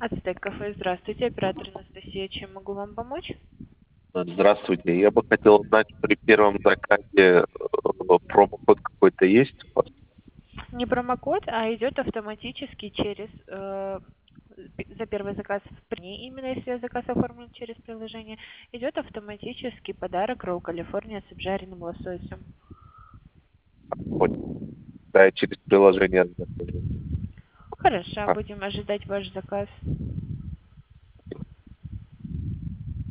Ацтек кафе, здравствуйте, оператор Анастасия, чем могу вам помочь? Здравствуйте. Я бы хотел узнать, при первом заказе промокод какой-то есть у вас? Не промокод, а идет автоматически через за первый заказ в дни, именно если заказ оформлен через приложение, идет автоматически подарок Ролл Калифорния с обжаренным лососем. Понял. Да, я через приложение закажу. Хорошо, А, будем ожидать ваш заказ.